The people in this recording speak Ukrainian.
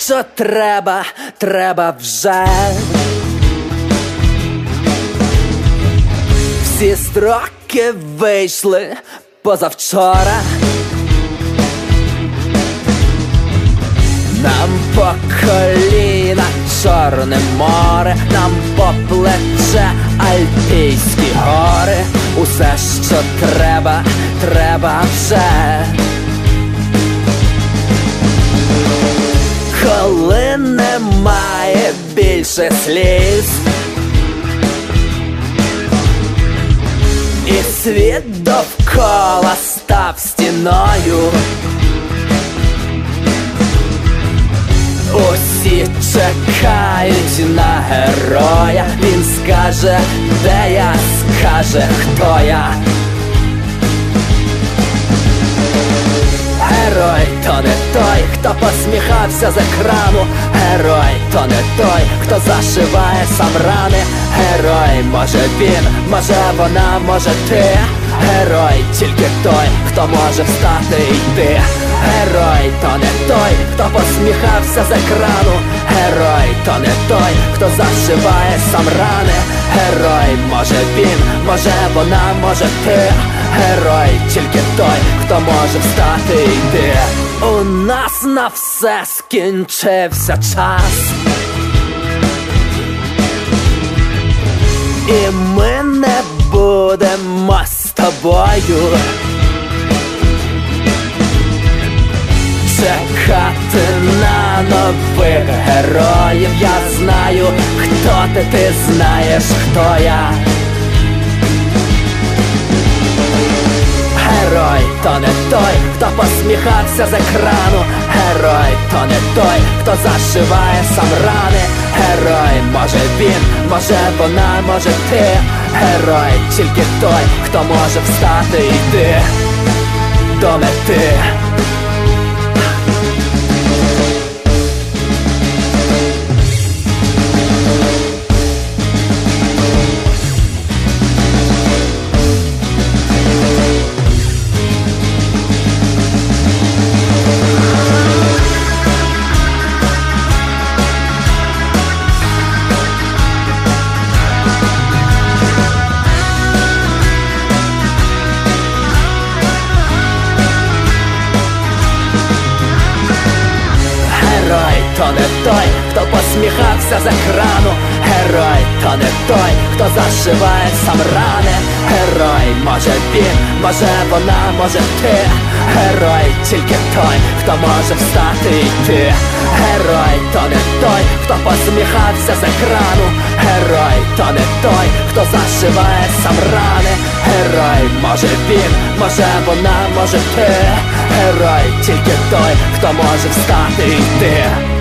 що треба, треба вже. Всі строки вийшли позавчора. Нам по коліна Чорне море, нам по плече Альпійські гори. Усе, що треба, треба вже. Коли немає більше сліз і світ довкола став стіною, усі чекають на героя. Він скаже, де я, скаже, хто я. Герой то не той, хто посміхався з екрану. Герой то не той, хто зашиває сам рани. Герой може він, може вона, може ти. Герой тільки той, хто може встати і йти. Герой то не той, хто посміхався з екрану. Герой то не той, хто зашиває сам рани. Герой може він, може вона, може ти. Герой тільки той, хто може встати і йти. У нас на все скінчився час, і ми не будемо з тобою чекати на нових героїв. Я знаю, хто ти, ти знаєш, хто я. Герой то не той, хто посміхався з екрану. Герой то не той, хто зашиває сам рани. Герой може він, може вона, може ти. Герой тільки той, хто може встати і йти до мети. Герой то не той, хто посміхався з екрану. Герой то не той, хто зашиває сам рани. Герой може він, може вона, може ти. Герой тільки той, хто може встати і йти. Герой то не той, хто посміхався з екрану. Герой то не той, хто зашиває сам рани. Герой може він, може вона, може ти. Герой тільки той, хто може встати і йти.